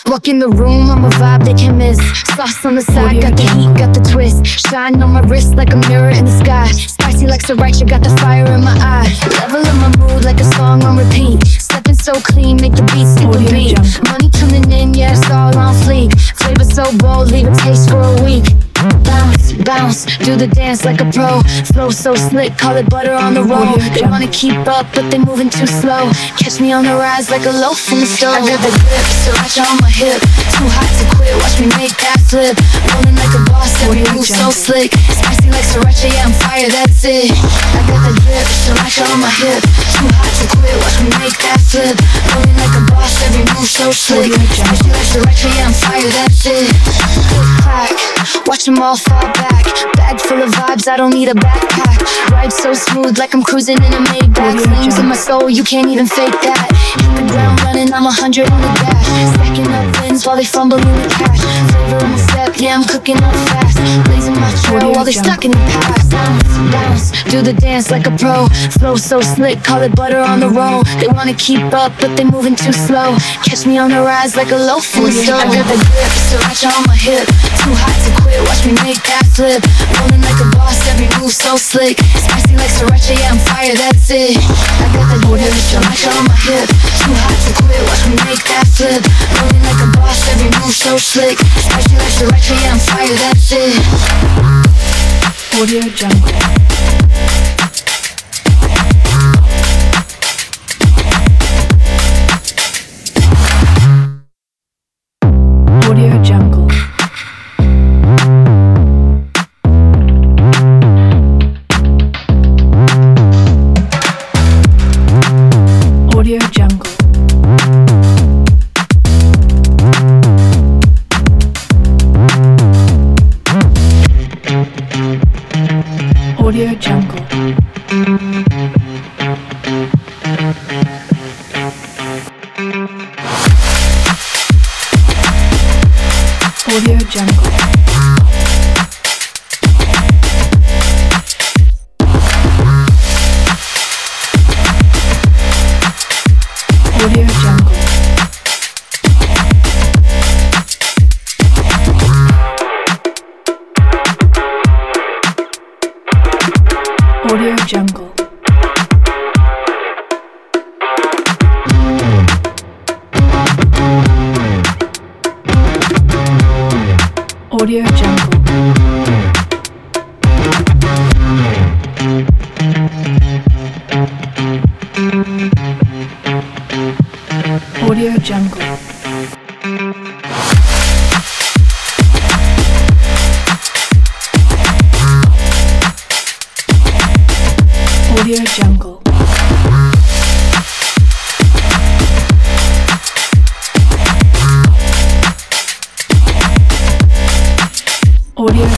Walk in the room, I'm a vibe they can't miss. Sauce on the side, got the heat, got the twist. Shine on my wrist like a mirror in the sky. Spicy like sriracha, got the fire in my eye. Level up my mood like a song on repeat. Stepping so clean, make the beat skip a beat. Money coming in, yeah, it's all on fleek. Flavor so bold, leave a taste for a week. Bounce, bounce, do the dance like a pro. Flow so slick, call it butter on the roll. They wanna keep up, but they moving too slow. Catch me on the rise like a loaf in the stove. I got the grip, sriracha on my hip. Too hot to quit, watch me make that flip. Rolling like a boss, every move so slick. Spicy like sriracha, yeah, I'm fire, that's it. I got the grip, sriracha on my hip. Too hot to quit, watch me make that flip. Rolling like a boss, every move so slick. Spicy like sriracha, yeah, I'm fire, that's it. Click clack, watch them all fall back. Bag full of vibes, I don't need a backpack. Ride so smooth like I'm cruising in a Maybach. Flames in my soul, you can't even fake that. Hit the ground running, I'm 100 on the dash. Stacking up wins while they fumble in the cash. Flavor on the step, yeah, I'm cooking up fast. Blazing my trail while they stuck in the past. Bounce, bounce, do the dance like a pro. Flow so slick, call it butter on the roll. They wanna keep up, but they moving too slow. Catch me on the rise like a loaf in the stove. I got the grip, sriracha on my hip. Too hot to quit, watch me make that flip. Rolling like a boss, every move so slick. Spicy like sriracha, yeah, I'm fire, that's it. I got the grip, sriracha on my hip. Too hot to quit, watch me make that flip. Rolling like a boss, every move so slick. Spicy like sriracha, yeah, I'm fire, that's it. Audio Jungle. Audio Jungle. Audio Jungle. Audio Jungle. Audio Jungle. Audio Jungle. Audio Jungle. Audio Jungle. Audio Jungle. Audio Jungle. Audio